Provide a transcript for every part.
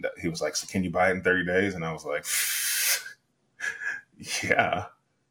And he was like, so can you buy it in 30 days? And I was like, yeah.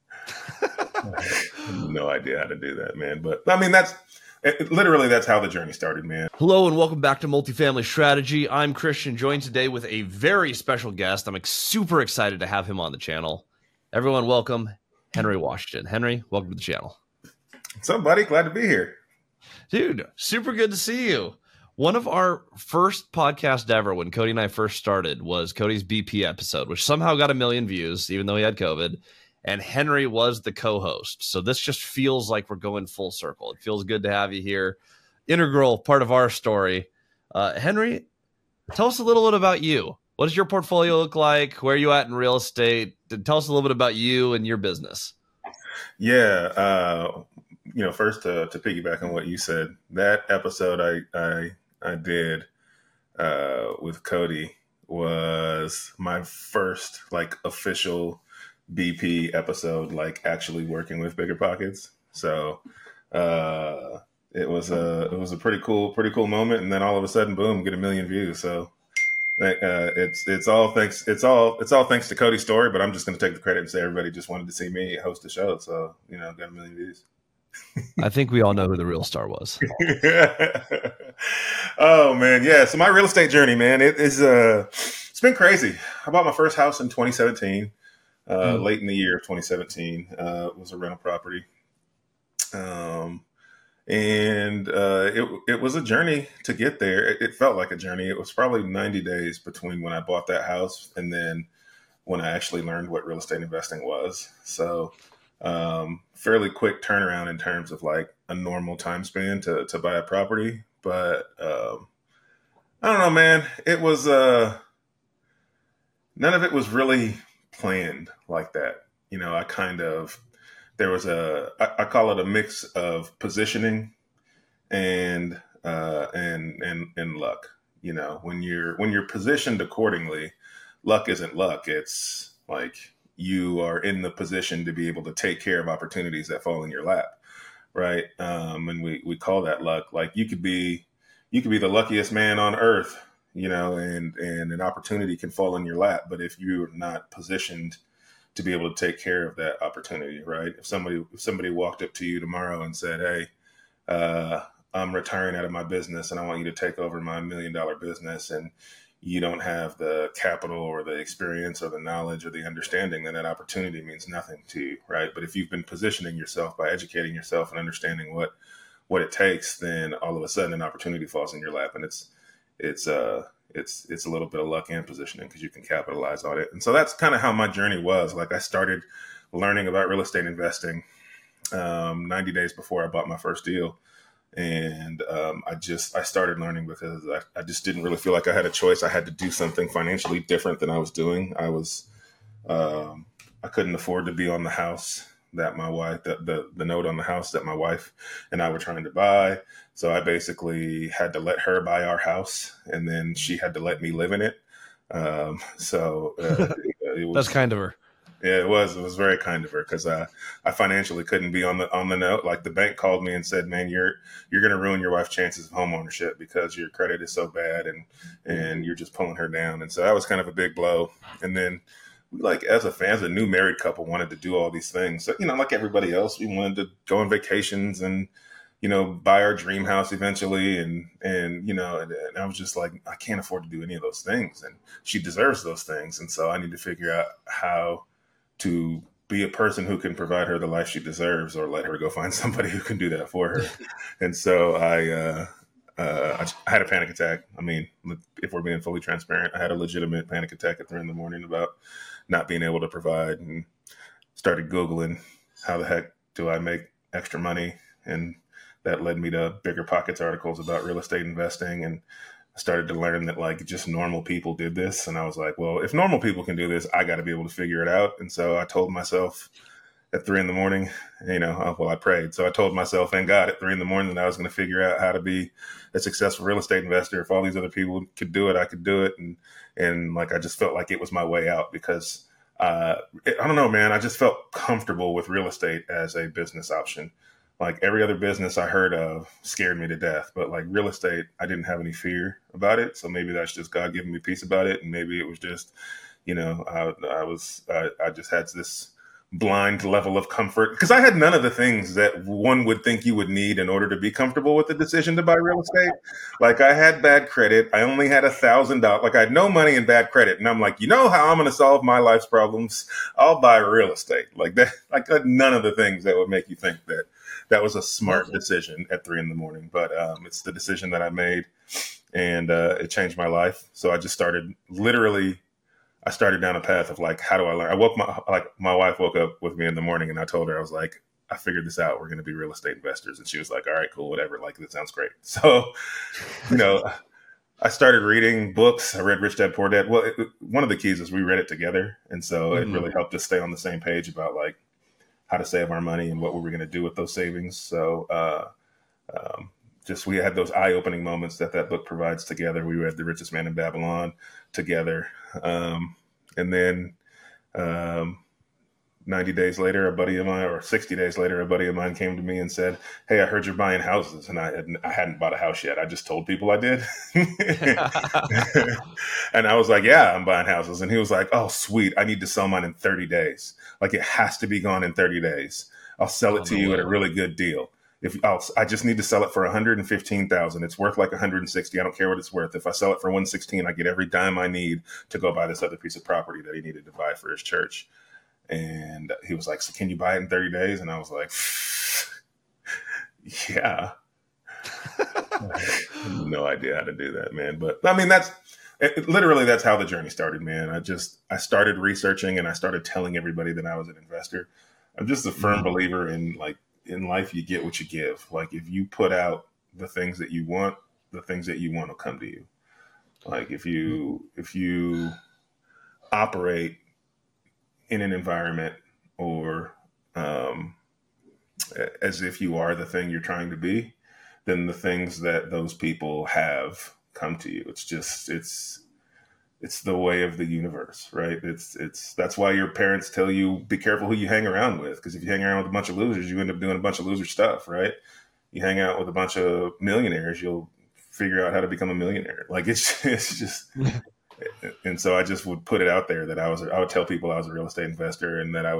No idea how to do that, man. But I mean, literally that's how the journey started, man. Hello and welcome back to Multifamily Strategy. I'm Christian, joined today with a very special guest. I'm super excited to have him on the channel. Everyone, welcome Henry Washington. Henry, welcome to the channel. What's up, buddy? Glad to be here. Dude, super good to see you. One of our first podcasts ever when Cody and I first started was Cody's BP episode, which somehow got 1 million views, even though he had COVID. And Henry was the co-host. So this just feels like we're going full circle. It feels good to have you here. Integral part of our story. Henry, tell us a little bit about you. What does your portfolio look like? Where are you at in real estate? Tell us a little bit about you and your business. Yeah. First to piggyback on what you said, that episode I did with Cody was my first official BP episode, actually working with BiggerPockets. So it was a pretty cool moment, and then all of a sudden, boom, get 1 million views. So it's all thanks to Cody's story. But I'm just going to take the credit and say everybody just wanted to see me host the show. So got 1 million views. I think we all know who the real star was. Oh man, yeah. So my real estate journey, man, it's been crazy. I bought my first house in 2017. Late in the year of 2017, it was a rental property. It was a journey to get there. It felt like a journey. It was probably 90 days between when I bought that house and then when I actually learned what real estate investing was. So, fairly quick turnaround in terms of a normal time span to buy a property. But, I don't know, man, it was, none of it was really planned like that. I call it a mix of positioning and luck. When you're positioned accordingly, luck isn't luck. It's you are in the position to be able to take care of opportunities that fall in your lap. Right. And we call that luck. You could be the luckiest man on earth, and an opportunity can fall in your lap. But if you're not positioned to be able to take care of that opportunity, right? If somebody walked up to you tomorrow and said, hey, I'm retiring out of my business and I want you to take over my $1 million business, and you don't have the capital or the experience or the knowledge or the understanding, then that opportunity means nothing to you, right? But if you've been positioning yourself by educating yourself and understanding what it takes, then all of a sudden an opportunity falls in your lap, and it's a little bit of luck and positioning because you can capitalize on it. And so that's kind of how my journey was. I started learning about real estate investing 90 days before I bought my first deal. And I started learning because I just didn't really feel like I had a choice. I had to do something financially different than I was doing. I couldn't afford to be on the house that my wife, the note on the house that my wife and I were trying to buy. So I basically had to let her buy our house, and then she had to let me live in it. It was, that's kind of her. Yeah, it was very kind of her because I financially couldn't be on the note. The bank called me and said, "Man, you're going to ruin your wife's chances of home ownership because your credit is so bad, and you're just pulling her down." And so that was kind of a big blow. And then as a new married couple, wanted to do all these things. So like everybody else, we wanted to go on vacations and buy our dream house eventually. And I was just like, I can't afford to do any of those things, and she deserves those things. And so I need to figure out how to be a person who can provide her the life she deserves, or let her go find somebody who can do that for her. And so I had a panic attack. I mean, if we're being fully transparent, I had a legitimate panic attack at 3 a.m. about not being able to provide, and started Googling how the heck do I make extra money. And that led me to BiggerPockets articles about real estate investing. And I started to learn that just normal people did this. And I was like, well, if normal people can do this, I got to be able to figure it out. And so I told myself at 3 a.m, I prayed. So I told myself and God at 3 a.m that I was going to figure out how to be a successful real estate investor. If all these other people could do it, I could do it. And I just felt like it was my way out because I don't know, man, I just felt comfortable with real estate as a business option. Like every other business I heard of scared me to death, but like real estate, I didn't have any fear about it. So maybe that's just God giving me peace about it, and maybe it was just, I just had this blind level of comfort because I had none of the things that one would think you would need in order to be comfortable with the decision to buy real estate. Like I had bad credit. I only had $1,000. Like I had no money and bad credit. And I'm like, you know how I'm going to solve my life's problems? I'll buy real estate. Like that, like none of the things that would make you think that that was a smart decision at 3 a.m. But it's the decision that I made, and it changed my life. So I just started I started down a path of like, how do I learn? My wife woke up with me in the morning, and I told her, I was like, I figured this out. We're going to be real estate investors. And she was like, all right, cool, whatever. Like, that sounds great. So, I started reading books. I read Rich Dad Poor Dad. Well, one of the keys is we read it together. And so it really helped us stay on the same page about like how to save our money and what were we going to do with those savings. So, just we had those eye-opening moments that book provides together. We read The Richest Man in Babylon together. And then 90 days later, a buddy of mine, or 60 days later, a buddy of mine came to me and said, hey, I heard you're buying houses. And I hadn't bought a house yet. I just told people I did. And I was like, yeah, I'm buying houses. And he was like, oh, sweet. I need to sell mine in 30 days. Like it has to be gone in 30 days. I'll sell it to you at a really good deal. I just need to sell it for 115,000. It's worth like 160. I don't care what it's worth. If I sell it for 116, I get every dime I need to go buy this other piece of property that he needed to buy for his church. And he was like, so can you buy it in 30 days? And I was like, yeah. I have no idea how to do that, man. But I mean, literally that's how the journey started, man. I started researching and I started telling everybody that I was an investor. I'm just a firm believer in like, in life, you get what you give. Like if you put out the things that you want, the things that you want will come to you. Like if you operate in an environment or as if you are the thing you're trying to be, then the things that those people have come to you. It's the way of the universe, right? That's why your parents tell you, be careful who you hang around with. Because if you hang around with a bunch of losers, you end up doing a bunch of loser stuff, right? You hang out with a bunch of millionaires, you'll figure out how to become a millionaire. Like it's just, and so I just would put it out there that I would tell people I was a real estate investor and that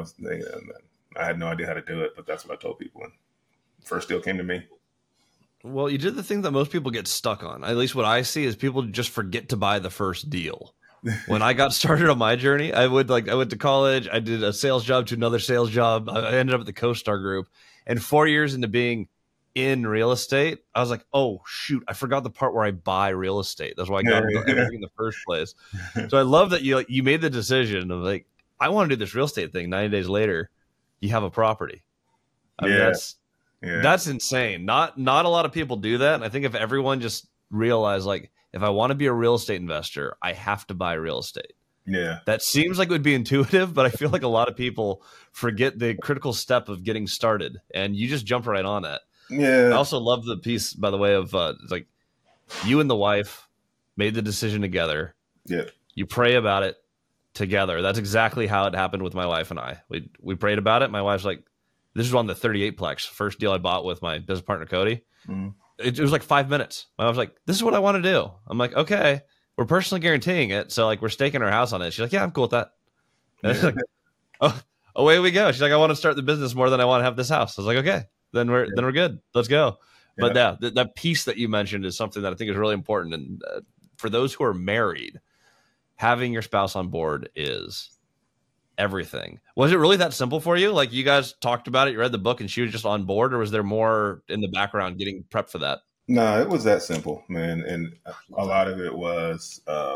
I had no idea how to do it, but that's what I told people. And first deal came to me. Well, you did the thing that most people get stuck on. At least what I see is people just forget to buy the first deal. When I got started on my journey, I went to college. I did a sales job to another sales job. I ended up at the CoStar Group. And 4 years into being in real estate, I was like, oh, shoot, I forgot the part where I buy real estate. That's why I got into everything in the first place. So I love that you made the decision of like, I want to do this real estate thing. 90 days later, you have a property. I mean, that's insane. Not a lot of people do that. And I think if everyone just realized, like, if I want to be a real estate investor, I have to buy real estate. Yeah. That seems like it would be intuitive, but I feel like a lot of people forget the critical step of getting started, and you just jump right on it. Yeah. I also love the piece, by the way, of like you and the wife made the decision together. Yeah. You pray about it together. That's exactly how it happened with my wife and I. We prayed about it. My wife's like, this is on the 38-plex, first deal I bought with my business partner, Cody. Mm-hmm. It was like 5 minutes. My wife's like, this is what I want to do. I'm like, okay, we're personally guaranteeing it. So like, we're staking our house on it. She's like, yeah, I'm cool with that. And she's like, oh, away we go. She's like, I want to start the business more than I want to have this house. I was like, okay, then we're good. Let's go. But that piece that you mentioned is something that I think is really important. And for those who are married, having your spouse on board is everything. Was it really that simple for you? Like you guys talked about it, you read the book and she was just on board, or was there more in the background getting prepped for that? No, it was that simple, man. And a lot of it was,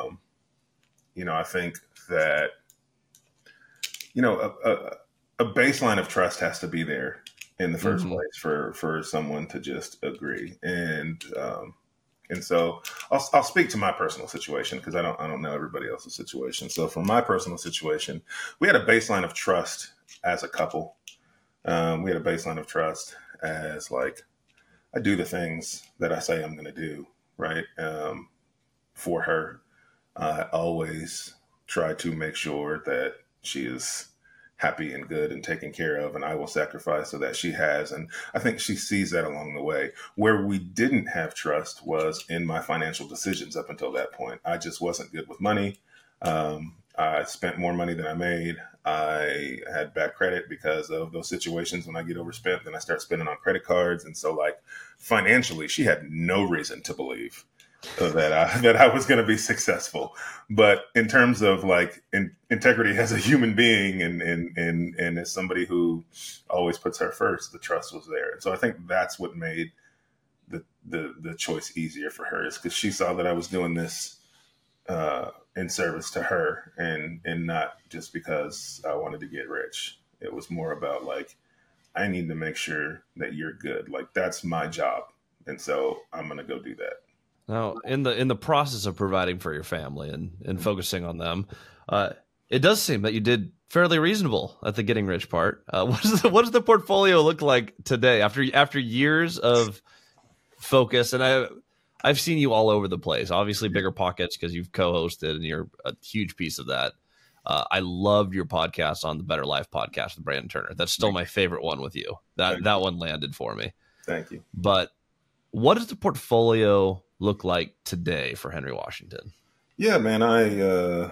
I think that, a baseline of trust has to be there in the first place for someone to just agree. And so I'll speak to my personal situation because I don't know everybody else's situation. So for my personal situation, we had a baseline of trust as a couple. We had a baseline of trust as like, I do the things that I say I'm going to do, right? For her, I always try to make sure that she is happy and good and taken care of, and I will sacrifice so that she has. And I think she sees that along the way. Where we didn't have trust was in my financial decisions up until that point. I just wasn't good with money. I spent more money than I made. I had bad credit because of those situations. When I get overspent, then I start spending on credit cards. And so, like, financially, she had no reason to believe that I was going to be successful. But in terms of like integrity as a human being and as somebody who always puts her first, the trust was there. And so I think that's what made the choice easier for her, is because she saw that I was doing this in service to her and not just because I wanted to get rich. It was more about like, I need to make sure that you're good. Like, that's my job. And so I'm going to go do that. Now, in the process of providing for your family and focusing on them, it does seem that you did fairly reasonable at the getting rich part. What does the portfolio look like today after years of focus? And I've seen you all over the place. Obviously, Bigger Pockets, because you've co-hosted and you're a huge piece of that. I loved your podcast on the Better Life podcast with Brandon Turner. That's still my favorite one with you. That one landed for me. Thank you. But what does the portfolio look like today for Henry Washington? Yeah, man, I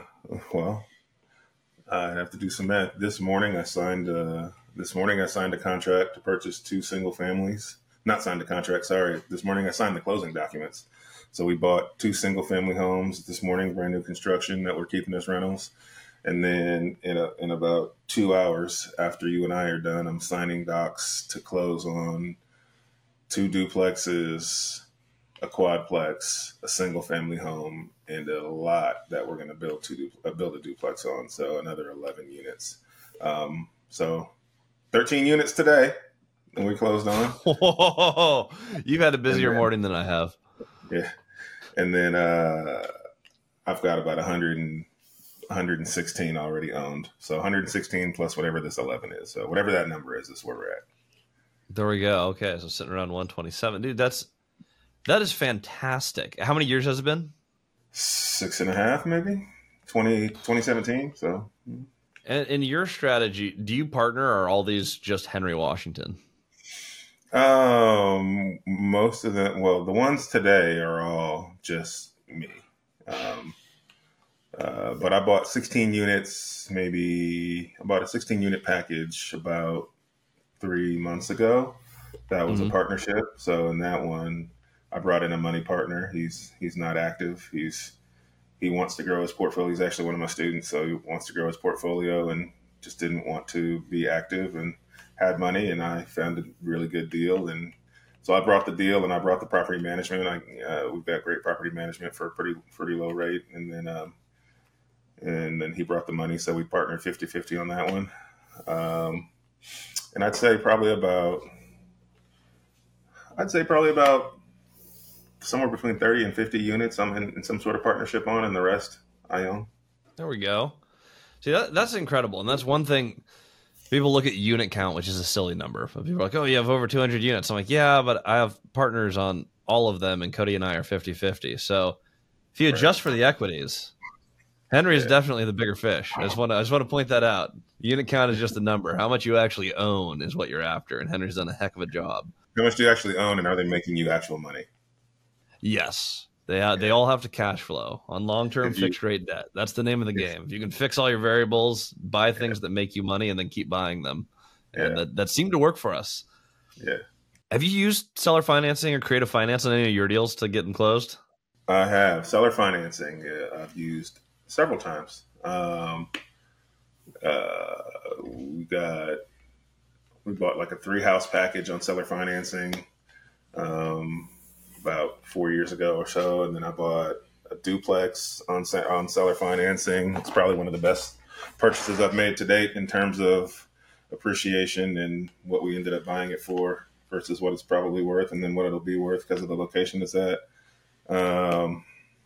have to do some math. This morning I signed a contract to purchase 2 single families. Not signed a contract, sorry. This morning I signed the closing documents. So we bought 2 single family homes this morning, brand new construction that we're keeping as rentals. And then in about 2 hours after you and I are done, I'm signing docs to close on 2 duplexes, a quadplex, a single family home, and a lot that we're going to build a duplex on. So another 11 units. So 13 units today, and we closed on. Whoa, you've had a busier morning than I have. Yeah. And then I've got about 116 already owned. So 116 plus whatever this 11 is. So whatever that number is where we're at. There we go. Okay. So sitting around 127. Dude, that is fantastic. How many years has it been? 6.5, maybe 2017. So, and in your strategy, do you partner, or are all these just Henry Washington? Most of them, well, the ones today are all just me. But I bought 16 units, I bought a 16 unit package about 3 months ago. That was a partnership. So in that one, I brought in a money partner. He's not active. He wants to grow his portfolio. He's actually one of my students, so he wants to grow his portfolio and just didn't want to be active and had money. And I found a really good deal, and so I brought the deal and I brought the property management. We've got great property management for a pretty low rate, and then he brought the money, so we partnered 50-50 on that one. And I'd say probably about somewhere between 30 and 50 units I'm in some sort of partnership on, and the rest I own. There we go. See, that's incredible. And that's one thing. People look at unit count, which is a silly number. People are like, oh, you have over 200 units. I'm like, yeah, but I have partners on all of them, and Cody and I are 50-50. So if you adjust for the equities, Henry is definitely the bigger fish. I just want to point that out. Unit count is just a number. How much you actually own is what you're after, and Henry's done a heck of a job. How much do you actually own, and are they making you actual money? Yes. They all have to cash flow on long-term fixed rate debt. That's the name of the game. If you can fix all your variables, buy things that make you money, and then keep buying them. And that seemed to work for us. Yeah. Have you used seller financing or creative finance on any of your deals to get them closed? I have. Seller financing, I've used several times. We bought like a 3-house package on seller financing about 4 years ago or so, and then I bought a duplex on seller financing. It's probably one of the best purchases I've made to date in terms of appreciation and what we ended up buying it for versus what it's probably worth, and then what it'll be worth because of the location it's at. So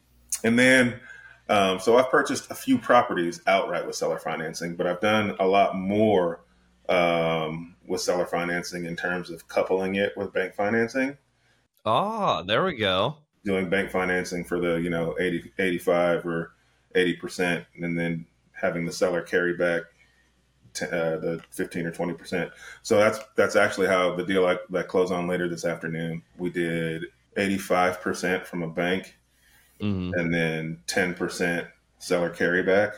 I've purchased a few properties outright with seller financing, but I've done a lot more with seller financing in terms of coupling it with bank financing. Ah, there we go. Doing bank financing for the 85 or 80%, and then having the seller carry back the 15 or 20%. So that's actually how the deal that closed on later this afternoon. We did 85% from a bank, and then 10% seller carryback,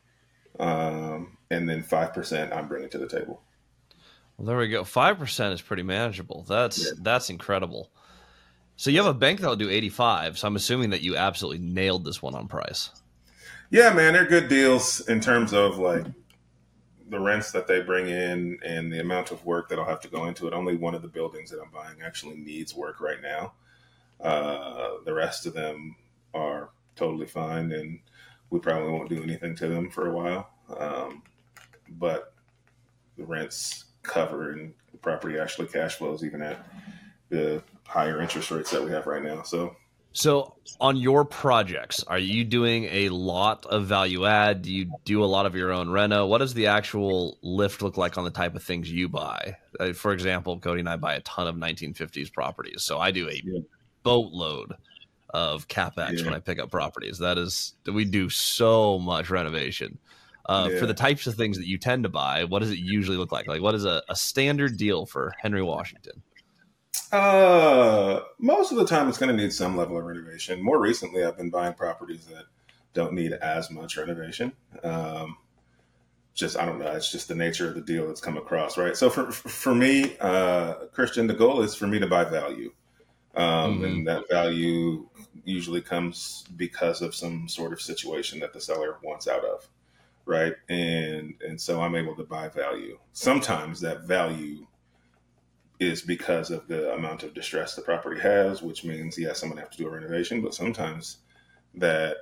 and then 5% I'm bringing to the table. Well, there we go. 5% is pretty manageable. That's incredible. So you have a bank that'll do 85. So I'm assuming that you absolutely nailed this one on price. Yeah, man, they're good deals in terms of like the rents that they bring in and the amount of work that I'll have to go into it. Only one of the buildings that I'm buying actually needs work right now. The rest of them are totally fine, and we probably won't do anything to them for a while. But the rents cover, and the property actually cash flows even at the higher interest rates that we have right now. So on your projects, are you doing a lot of value add? Do you do a lot of your own reno? What does the actual lift look like on the type of things you buy? For example, Cody and I buy a ton of 1950s properties. So I do a boatload of CapEx when I pick up properties. We do so much renovation. For the types of things that you tend to buy, what does it usually look like? Like, what is a standard deal for Henry Washington? Most of the time it's going to need some level of renovation. More recently, I've been buying properties that don't need as much renovation. I don't know. It's just the nature of the deal that's come across, right? So for me, Christian, the goal is for me to buy value. And that value usually comes because of some sort of situation that the seller wants out of, right? And so I'm able to buy value. Sometimes that value is because of the amount of distress the property has, which means, yes, I'm going to have to do a renovation. But sometimes that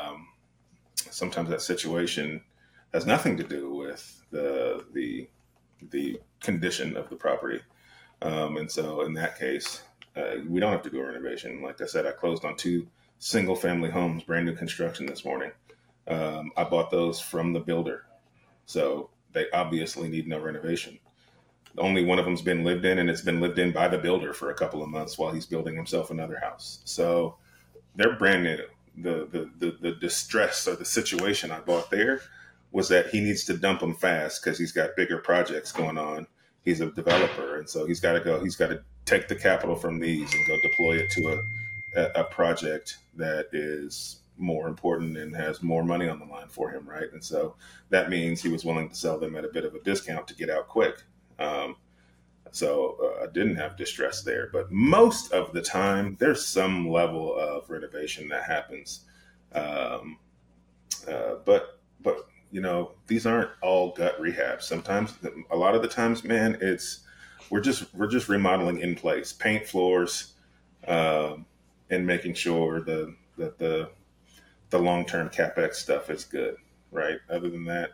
situation has nothing to do with the condition of the property. And so in that case, we don't have to do a renovation. Like I said, I closed on 2 single family homes, brand new construction this morning. I bought those from the builder. So they obviously need no renovation. Only one of them's been lived in, and it's been lived in by the builder for a couple of months while he's building himself another house. So they're brand new. The distress or the situation I bought there was that he needs to dump them fast because he's got bigger projects going on. He's a developer, and so he's got to take the capital from these and go deploy it to a project that is more important and has more money on the line for him, right? And so that means he was willing to sell them at a bit of a discount to get out quick. So I didn't have distress there, but most of the time there's some level of renovation that happens. But you know, these aren't all gut rehabs. Sometimes, a lot of the times, man, we're just remodeling in place, paint floors, and making sure that the long-term CapEx stuff is good, right? Other than that,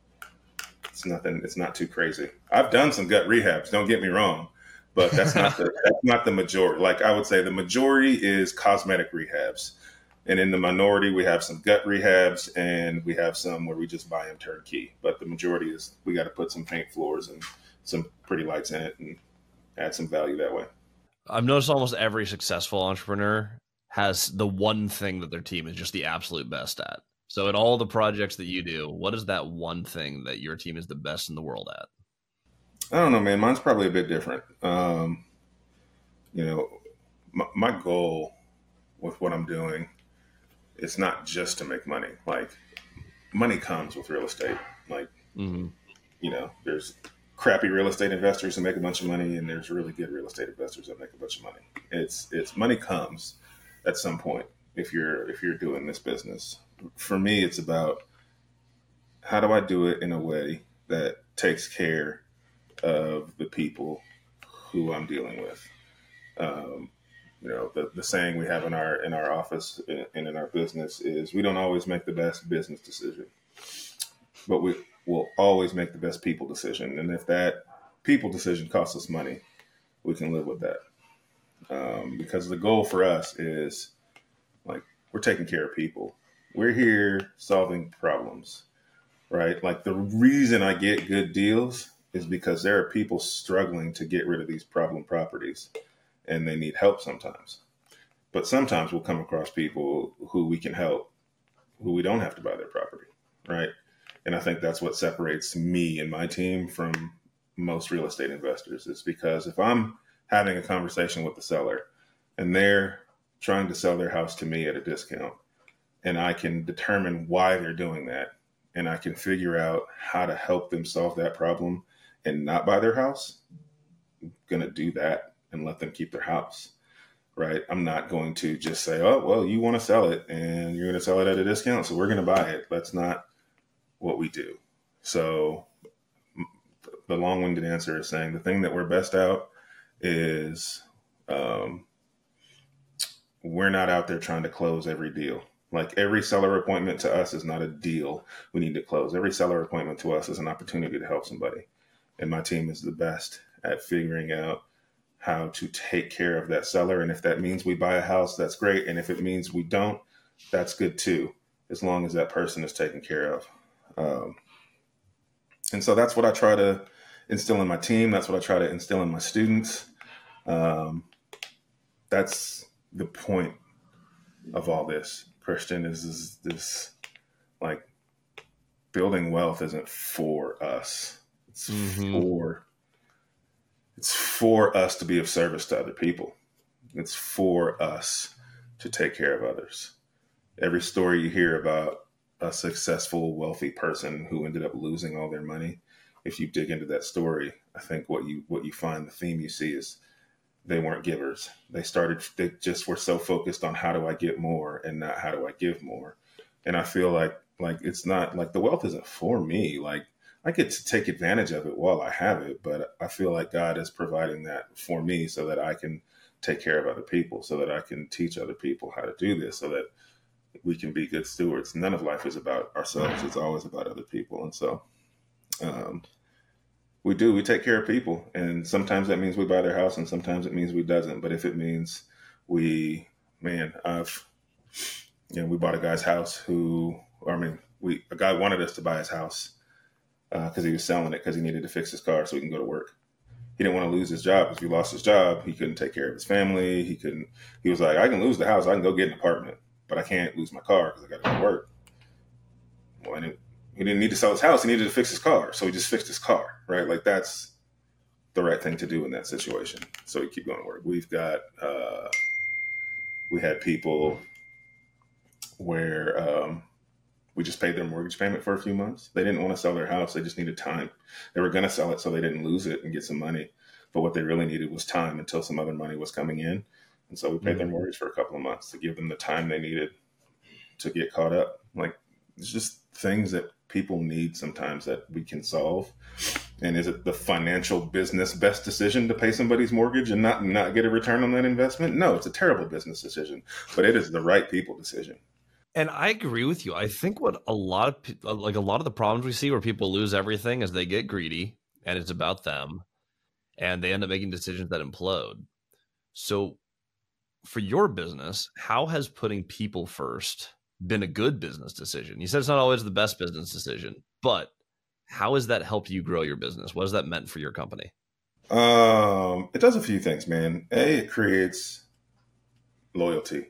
it's not too crazy. I've done some gut rehabs, don't get me wrong, but that's not the majority. Like I would say the majority is cosmetic rehabs. And in the minority, we have some gut rehabs and we have some where we just buy them turnkey. But the majority is we got to put some paint floors and some pretty lights in it and add some value that way. I've noticed almost every successful entrepreneur has the one thing that their team is just the absolute best at. So in all the projects that you do, what is that one thing that your team is the best in the world at? I don't know, man. Mine's probably a bit different. You know, my goal with what I'm doing, it's not just to make money. Like, money comes with real estate. Like, you know, there's crappy real estate investors who make a bunch of money, and there's really good real estate investors that make a bunch of money. It's money comes at some point if you're doing this business. For me, it's about how do I do it in a way that takes care of the people who I'm dealing with. You know, the saying we have in our office and in our business is we don't always make the best business decision, but we will always make the best people decision. And if that people decision costs us money, we can live with that. Because the goal for us is like, we're taking care of people. We're here solving problems, right? Like, the reason I get good deals is because there are people struggling to get rid of these problem properties. And they need help sometimes. But sometimes we'll come across people who we can help, who we don't have to buy their property, right? And I think that's what separates me and my team from most real estate investors. Is because if I'm having a conversation with the seller and they're trying to sell their house to me at a discount, and I can determine why they're doing that, and I can figure out how to help them solve that problem and not buy their house, I'm going to do that and let them keep their house, right? I'm not going to just say, oh, well, you want to sell it and you're going to sell it at a discount, so we're going to buy it. That's not what we do. So the long-winded answer is saying the thing that we're best out is we're not out there trying to close every deal. Like every seller appointment to us is not a deal we need to close. Every seller appointment to us is an opportunity to help somebody. And my team is the best at figuring out how to take care of that seller. And if that means we buy a house, that's great. And if it means we don't, that's good too, as long as that person is taken care of. And so that's what I try to instill in my team. That's what I try to instill in my students. That's the point of all this, Christian, is this, like, building wealth isn't for us. It's for us to be of service to other people. It's for us to take care of others. Every story you hear about a successful, wealthy person who ended up losing all their money, if you dig into that story, I think what you find, the theme you see is they weren't givers. They just were so focused on how do I get more and not how do I give more. And I feel like it's not like the wealth isn't for me. Like I get to take advantage of it while I have it, but I feel like God is providing that for me so that I can take care of other people, so that I can teach other people how to do this, so that we can be good stewards. None of life is about ourselves. It's always about other people. And so we take care of people. And sometimes that means we buy their house and sometimes it means we doesn't. But if it means we bought a guy's house a guy wanted us to buy his house because he was selling it because he needed to fix his car so he can go to work. He didn't want to lose his job. If he lost his job, he couldn't take care of his family. He was like, I can lose the house. I can go get an apartment, but I can't lose my car because I got to go to work. Well, he didn't need to sell his house. He needed to fix his car. So he just fixed his car, right? Like that's the right thing to do in that situation. So we keep going to work. We had people where we just paid their mortgage payment for a few months. They didn't want to sell their house. They just needed time. They were going to sell it so they didn't lose it and get some money. But what they really needed was time until some other money was coming in. And so we paid their mortgage for a couple of months to give them the time they needed to get caught up. Like it's just things that people need sometimes that we can solve. And is it the financial business best decision to pay somebody's mortgage and not get a return on that investment? No, it's a terrible business decision, but it is the right people decision. And I agree with you. I think what a lot of the problems we see where people lose everything is they get greedy and it's about them and they end up making decisions that implode. So for your business, how has putting people first been a good business decision? You said it's not always the best business decision, but how has that helped you grow your business? What has that meant for your company? It does a few things, man. It creates loyalty.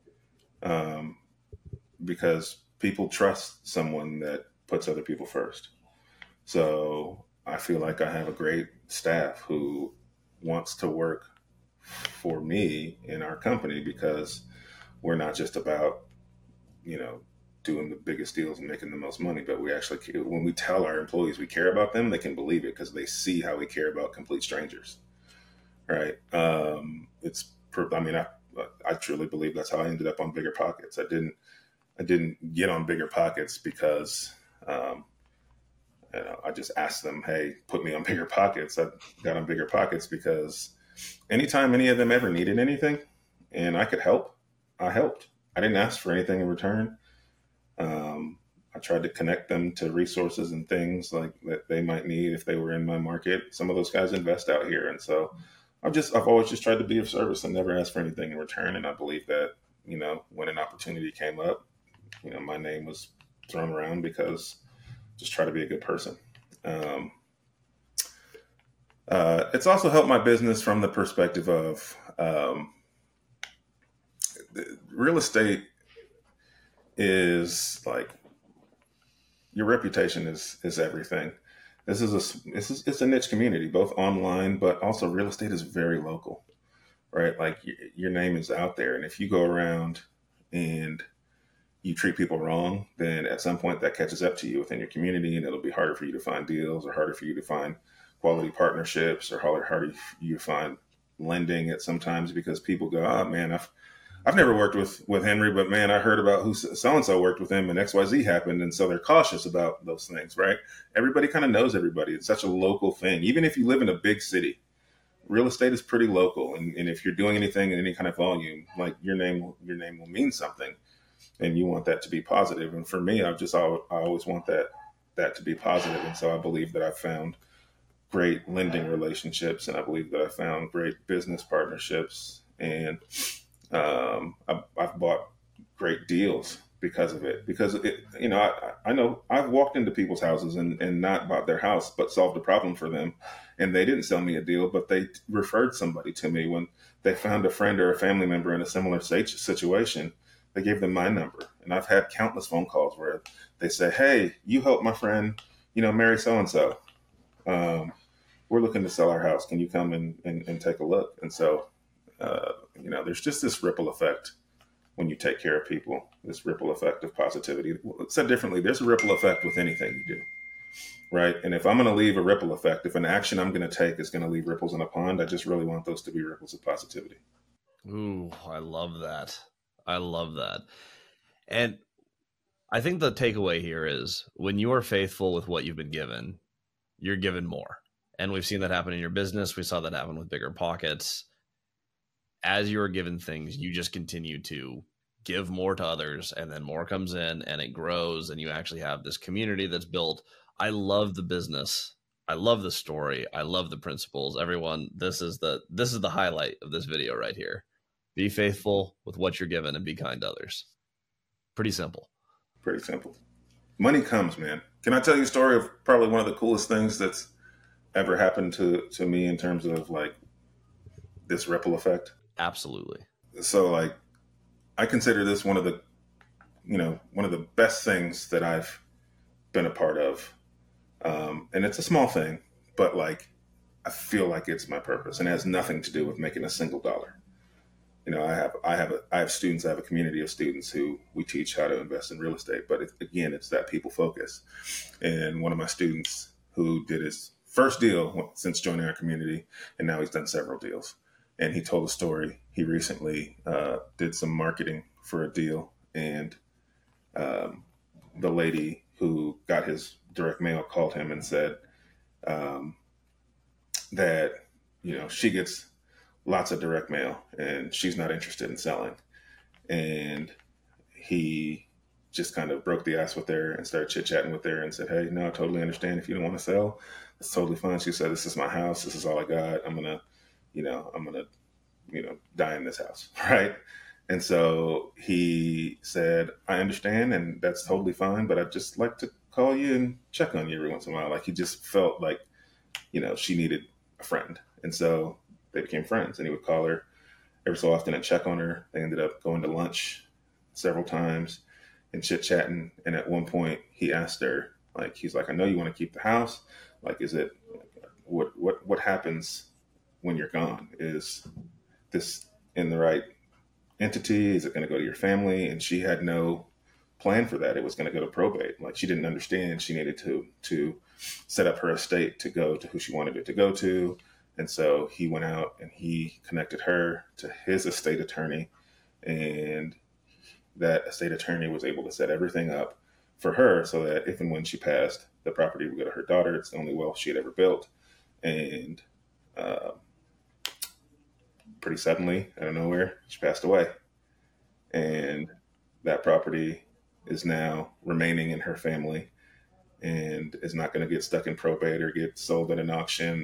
Because people trust someone that puts other people first. So I feel like I have a great staff who wants to work for me in our company because we're not just about, doing the biggest deals and making the most money, but we actually, when we tell our employees we care about them, they can believe it because they see how we care about complete strangers. Right. I truly believe that's how I ended up on Bigger Pockets. I didn't get on Bigger Pockets because I just asked them, hey, put me on Bigger Pockets. I got on Bigger Pockets because anytime any of them ever needed anything and I could help, I helped. I didn't ask for anything in return. I tried to connect them to resources and things like that they might need if they were in my market. Some of those guys invest out here. And so I've always just tried to be of service and never asked for anything in return. And I believe that, when an opportunity came up, my name was thrown around because just try to be a good person. It's also helped my business from the perspective of real estate is like your reputation is everything. It's a niche community, both online, but also real estate is very local, right? Like your name is out there. And if you go around and you treat people wrong, then at some point that catches up to you within your community, and it'll be harder for you to find deals, or harder for you to find quality partnerships, or harder for you to find lending at sometimes, because people go, oh man, I've never worked with Henry, but man, I heard about who so-and-so worked with him and XYZ happened. And so they're cautious about those things, right? Everybody kind of knows everybody. It's such a local thing. Even if you live in a big city, real estate is pretty local. And if you're doing anything in any kind of volume, like your name will mean something, and you want that to be positive. And for me, I always want that to be positive. And so I believe that I've found great lending relationships, and I believe that I found great business partnerships, and I've bought great deals because of it. Because I know I've walked into people's houses and not bought their house, but solved a problem for them, and they didn't sell me a deal, but they referred somebody to me when they found a friend or a family member in a similar situation. They gave them my number, and I've had countless phone calls where they say, "Hey, you helped my friend, marry so and so. We're looking to sell our house. Can you come and take a look?" And so, there's just this ripple effect when you take care of people, this ripple effect of positivity. Said differently, there's a ripple effect with anything you do, right? And if I'm going to leave a ripple effect, if an action I'm going to take is going to leave ripples in a pond, I just really want those to be ripples of positivity. Ooh, I love that. I love that. And I think the takeaway here is when you are faithful with what you've been given, you're given more. And we've seen that happen in your business. We saw that happen with Bigger Pockets. As you're given things, you just continue to give more to others, and then more comes in and it grows, and you actually have this community that's built. I love the business. I love the story. I love the principles. Everyone, this is the highlight of this video right here. Be faithful with what you're given and be kind to others. Pretty simple. Pretty simple. Money comes, man. Can I tell you a story of probably one of the coolest things that's ever happened to me in terms of like this ripple effect? Absolutely. So like, I consider this one of the best things that I've been a part of. And it's a small thing, but like, I feel like it's my purpose, and it has nothing to do with making a single dollar. I have students, I have a community of students who we teach how to invest in real estate, but it's that people focus. And one of my students who did his first deal since joining our community, and now he's done several deals. And he told a story. He recently did some marketing for a deal, and the lady who got his direct mail called him and said that she gets lots of direct mail and she's not interested in selling. And he just kind of broke the ice with her and started chit-chatting with her and said, "Hey, no, I totally understand if you don't want to sell. It's totally fine." She said, "This is my house. This is all I got. I'm gonna die in this house." Right. And so he said, "I understand, and that's totally fine, but I'd just like to call you and check on you every once in a while." Like, he just felt like, she needed a friend. And so they became friends, and he would call her every so often and check on her. They ended up going to lunch several times and chit-chatting. And at one point he asked her, like, he's like, "I know you want to keep the house. Like, is it, what happens when you're gone? Is this in the right entity? Is it going to go to your family?" And she had no plan for that. It was going to go to probate. Like, she didn't understand she needed to set up her estate to go to who she wanted it to go to. And so he went out and he connected her to his estate attorney, and that estate attorney was able to set everything up for her so that if and when she passed, the property would go to her daughter. It's the only wealth she had ever built. And pretty suddenly, out of nowhere, she passed away. And that property is now remaining in her family and is not going to get stuck in probate or get sold at an auction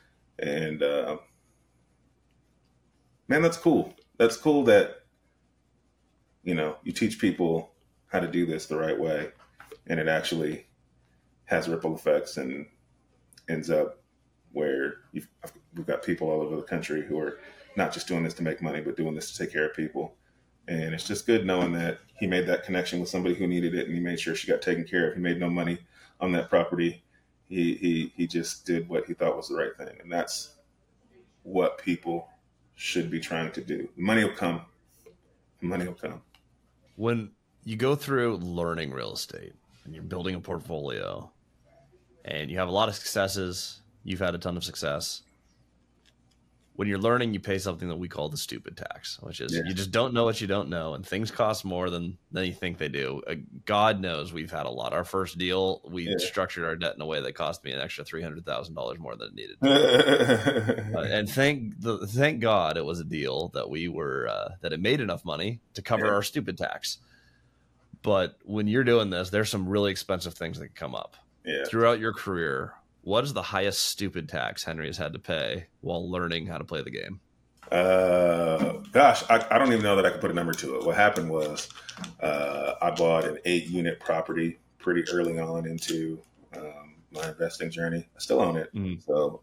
man, that's cool. That's cool that, you teach people how to do this the right way, and it actually has ripple effects and ends up where we've got people all over the country who are not just doing this to make money, but doing this to take care of people. And it's just good knowing that he made that connection with somebody who needed it, and he made sure she got taken care of. He made no money on that property. He just did what he thought was the right thing, and that's what people should be trying to do. Money will come. Money will come. When you go through learning real estate and you're building a portfolio and you have a lot of successes, you've had a ton of success. When you're learning, you pay something that we call the stupid tax, which is you just don't know what you don't know, and things cost more than you think they do. God knows we've had a lot. Our first deal, we structured our debt in a way that cost me an extra $300,000 more than it needed to. And thank God it was a deal that we were that it made enough money to cover our stupid tax. But when you're doing this, there's some really expensive things that come up throughout your career. What is the highest stupid tax Henry has had to pay while learning how to play the game? Gosh, I don't even know that I could put a number to it. What happened was I bought an 8-unit property pretty early on into my investing journey. I still own it. So,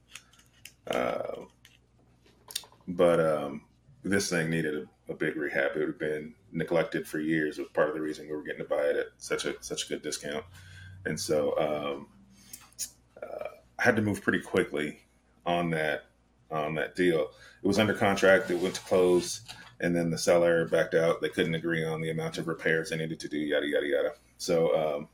but this thing needed a big rehab. It had been neglected for years. It was part of the reason we were getting to buy it at such a good discount. And so I had to move pretty quickly on that deal. It was under contract. It went to close, and then the seller backed out. They couldn't agree on the amount of repairs they needed to do, yada, yada, yada. So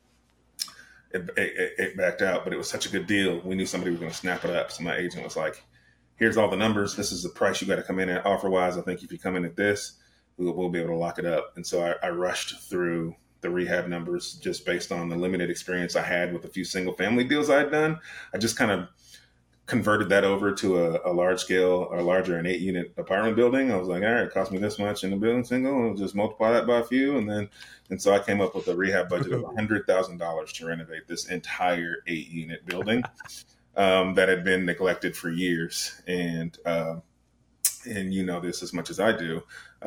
it backed out, but it was such a good deal. We knew somebody was going to snap it up. So my agent was like, here's all the numbers. This is the price you got to come in at offer-wise. I think if you come in at this, we'll be able to lock it up. And so I rushed through the rehab numbers just based on the limited experience I had with a few single family deals I had done. I just kind of converted that over to a larger an 8-unit apartment building. I was like, all right, it cost me this much in the building single, and just multiply that by a few. And so I came up with a rehab budget of $100,000 to renovate this entire 8-unit building that had been neglected for years. And you know this as much as I do,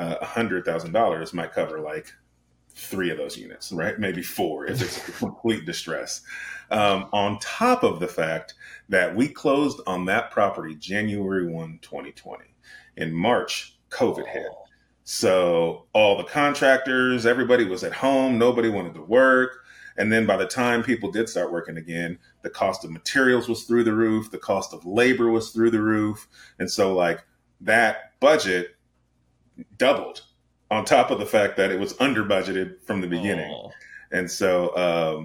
$100,000 might cover like 3 of those units, right? Maybe 4 if it's complete distress. On top of the fact that we closed on that property January 1, 2020. In March, COVID hit. So all the contractors, everybody was at home. Nobody wanted to work. And then by the time people did start working again, the cost of materials was through the roof. The cost of labor was through the roof. And so like that budget doubled on top of the fact that it was under budgeted from the beginning. And so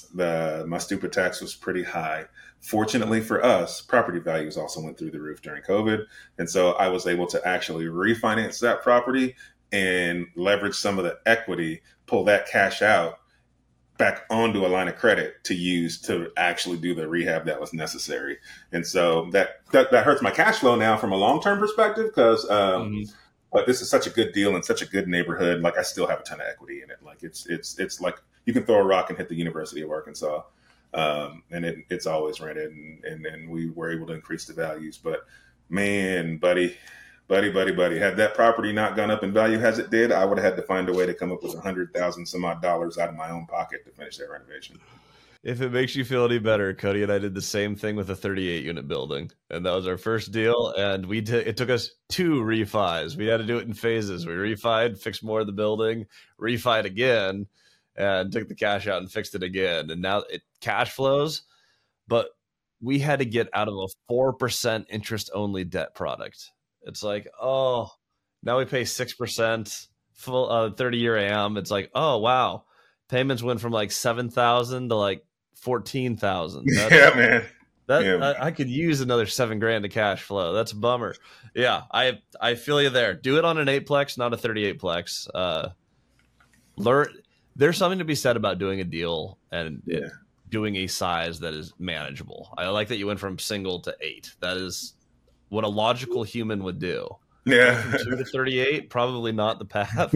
my stupid tax was pretty high. Fortunately for us, property values also went through the roof during COVID. And so I was able to actually refinance that property and leverage some of the equity, pull that cash out back onto a line of credit to use to actually do the rehab that was necessary. And so that hurts my cash flow now from a long-term perspective because but this is such a good deal in such a good neighborhood. Like I still have a ton of equity in it. Like it's like you can throw a rock and hit the University of Arkansas, and it's always rented, and we were able to increase the values. But man, buddy, had that property not gone up in value as it did, I would have had to find a way to come up with $100,000 some odd dollars out of my own pocket to finish that renovation. If it makes you feel any better, Cody and I did the same thing with a 38-unit building, and that was our first deal. And it took us 2 refis. We had to do it in phases. We refied, fixed more of the building, refied again, and took the cash out and fixed it again. And now it cash flows, but we had to get out of a 4% interest-only debt product. It's like, oh, now we pay 6% full 30-year AM. It's like, oh wow, payments went from like $7,000 to like $14,000. Yeah, man. I could use another $7,000 to cash flow. That's a bummer. Yeah, I feel you there. Do it on an 8-plex, not a 38-plex. There's something to be said about doing a deal and doing a size that is manageable. I like that you went from single to 8. That is what a logical human would do. Yeah. From 2 to 38, probably not the path.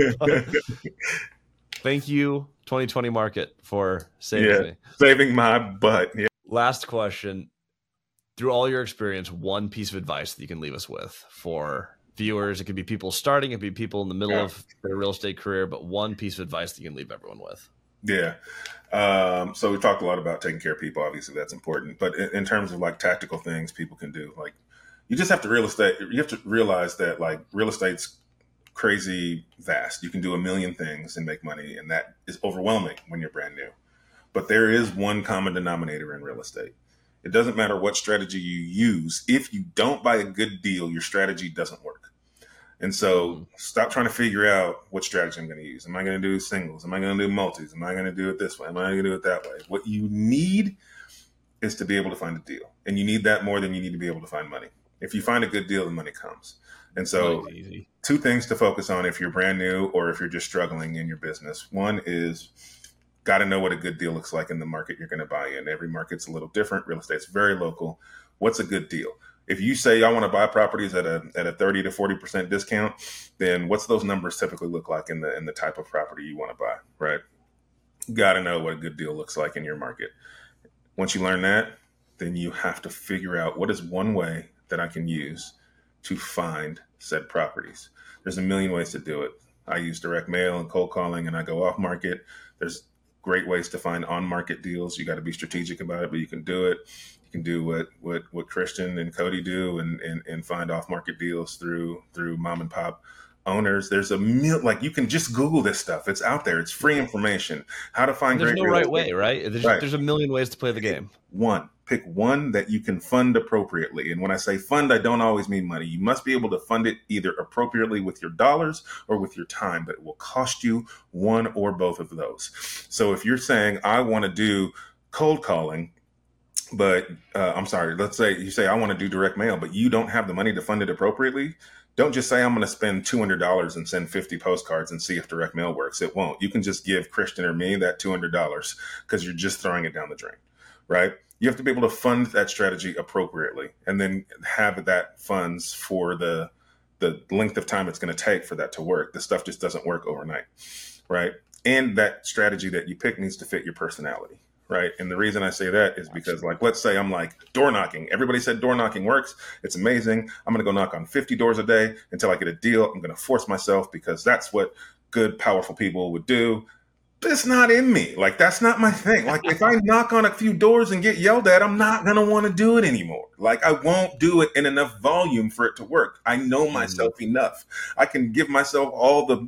Thank you, 2020 market, for saving me. Saving my butt. Yeah. Last question. Through all your experience, one piece of advice that you can leave us with for viewers. It could be people starting, it could be people in the middle of their real estate career, but one piece of advice that you can leave everyone with. Yeah. So we talked a lot about taking care of people. Obviously, that's important. But in terms of like tactical things people can do, like you just have to realize that like real estate's crazy vast. You can do a million things and make money, and that is overwhelming when you're brand new. But there is one common denominator in real estate. It doesn't matter what strategy you use. If you don't buy a good deal, your strategy doesn't work. And so stop trying to figure out what strategy I'm going to use. Am I going to do singles? Am I going to do multis? Am I going to do it this way? Am I going to do it that way? What you need is to be able to find a deal. And you need that more than you need to be able to find money. If you find a good deal, the money comes. And so two things to focus on if you're brand new or if you're just struggling in your business. One is got to know what a good deal looks like in the market you're going to buy in. Every market's a little different. Real estate's very local. What's a good deal? If you say I want to buy properties at a 30 to 40% discount, then what's those numbers typically look like in the type of property you want to buy, right? Got to know what a good deal looks like in your market. Once you learn that, then you have to figure out what is one way that I can use to find said properties. There's a million ways to do it. I use direct mail and cold calling, and I go off market. There's great ways to find on market deals. You got to be strategic about it, but you can do it. You can do what Christian and Cody do and find off market deals through mom and pop owners. There's like you can just Google this stuff. It's out there. It's free information. How to find There's great no real right estate. way, right? There's a million ways to play the game. Pick one that you can fund appropriately. And when I say fund, I don't always mean money. You must be able to fund it either appropriately with your dollars or with your time, but it will cost you one or both of those. So if you're saying, I want to do cold calling, but let's say you say, I want to do direct mail, but you don't have the money to fund it appropriately. Don't just say I'm going to spend $200 and send 50 postcards and see if direct mail works. It won't. You can just give Christian or me that $200 because you're just throwing it down the drain, right? You have to be able to fund that strategy appropriately and then have that funds for the length of time it's going to take for that to work. The stuff just doesn't work overnight, right? And that strategy that you pick needs to fit your personality, right? And the reason I say that is because, like, let's say I'm like door knocking. Everybody said door knocking works. It's amazing. I'm going to go knock on 50 doors a day until I get a deal. I'm going to force myself because that's what good, powerful people would do. It's not in me. Like, that's not my thing. Like, if I knock on a few doors and get yelled at, I'm not going to want to do it anymore. Like, I won't do it in enough volume for it to work. I know myself enough. I can give myself all the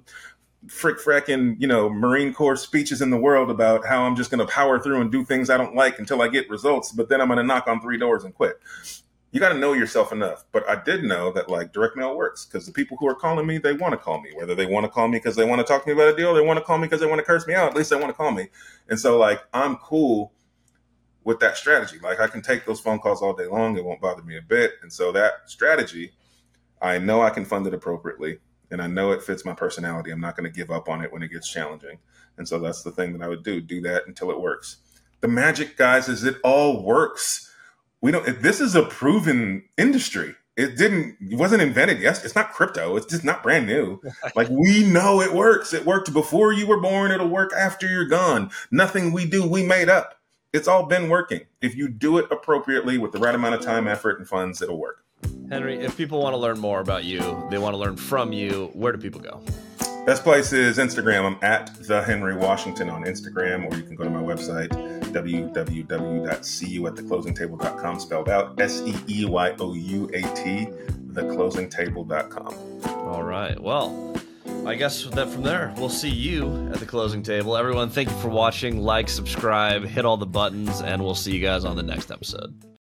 frickin', Marine Corps speeches in the world about how I'm just going to power through and do things I don't like until I get results. But then I'm going to knock on 3 doors and quit. You got to know yourself enough. But I did know that, like, direct mail works because the people who are calling me, they want to call me. Whether they want to call me because they want to talk to me about a deal, they want to call me because they want to curse me out. At least they want to call me. And so, like, I'm cool with that strategy. Like, I can take those phone calls all day long. It won't bother me a bit. And so that strategy, I know I can fund it appropriately. And I know it fits my personality. I'm not going to give up on it when it gets challenging. And so that's the thing that I would do that until it works. The magic, guys, is it all works. This is a proven industry. It wasn't invented. Yes, it's not crypto. It's just not brand new. Like, we know it works. It worked before you were born. It'll work after you're gone. Nothing we do, we made up. It's all been working. If you do it appropriately with the right amount of time, effort, and funds, it'll work. Henry, if people want to learn more about you, they want to learn from you, where do people go? Best place is Instagram. I'm at The Henry Washington on Instagram, or you can go to my website, www.seeyouattheclosingtable.com, spelled out SEEYOUAT, theclosingtable.com. All right. Well, I guess that from there, we'll see you at the closing table. Everyone, thank you for watching. Like, subscribe, hit all the buttons, and we'll see you guys on the next episode.